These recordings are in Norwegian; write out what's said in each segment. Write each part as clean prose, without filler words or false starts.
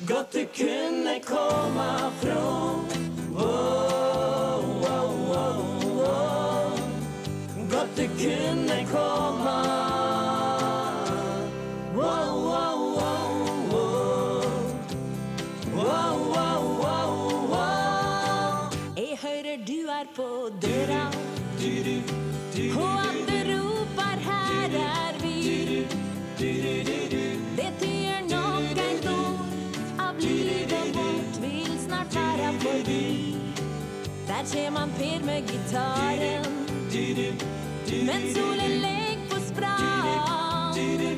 Godt du kunne komma från. Godt du kunne komma. Jeg hører du er på døra, og at du roper her er vi. Det tyder nok en ord av livet vårt vil snart være forbi. Der kommer han Per med gitaren, men solen legger på sprang.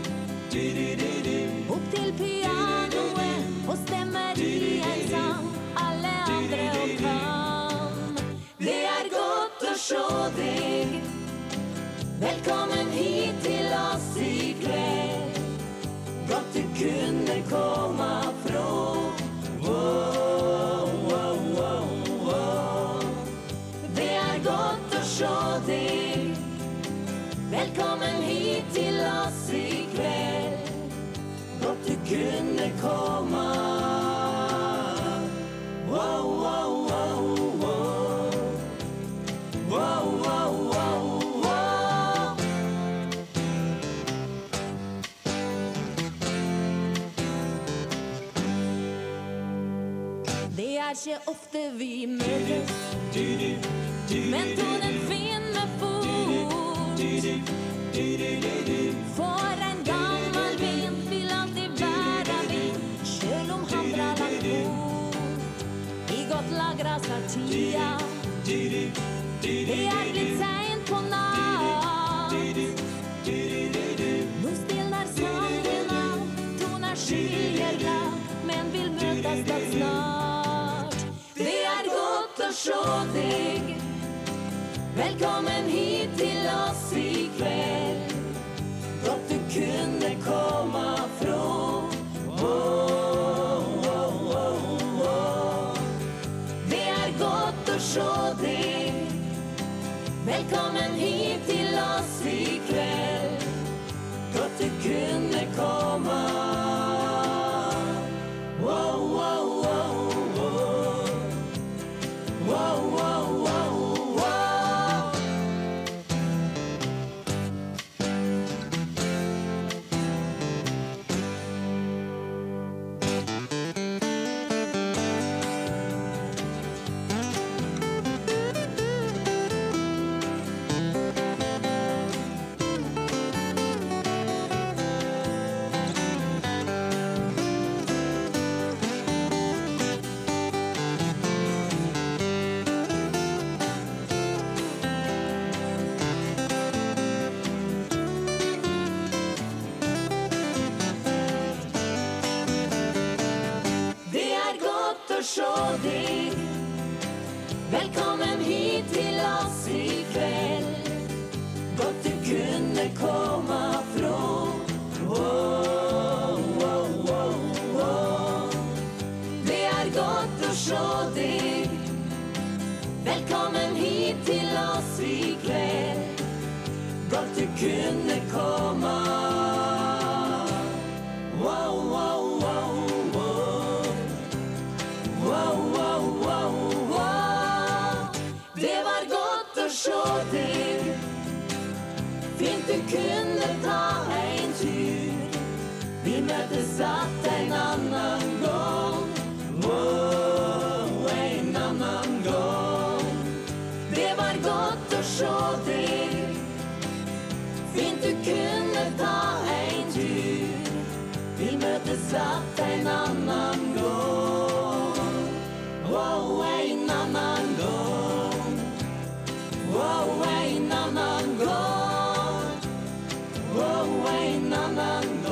Opp til pianoet og stemmer i en sang alle andre og kan. Det er godt å se deg. Velkommen hit til oss i kveld. Godt du kunne komma fra. Det er godt å se deg. Velkommen hit til oss i kveld. Godt du kunne komma. Det er ikke ofte vi møtes, men tonen finner fort. For en gammel vind vil alltid være vind, selv om han drar langt bort. I godt lagra sartia, det er blitt sent på natt. Nå stiller sangen av, toner skiljer glad, men vil møtes da snart. Det er godt å se deg. Velkommen hit til oss i kveld. Godt du kunne komma fra. Det er godt å se deg. Velkommen hit til oss i kveld. Godt du kunne komma. Se deg. Velkommen hit til oss i kveld. Godt du kunne komma fra. Det er godt å se deg. Velkommen hit til oss i kveld. Godt du kunne komma. Det var godt å se deg. Fint du kunne ta en tur. Vi møtes att en annan gång. En annan gång. Det var godt å se deg. Fint du kunne ta en tur. Vi møtes att en annan gång. En annan gång. En annan gång. En annan gång.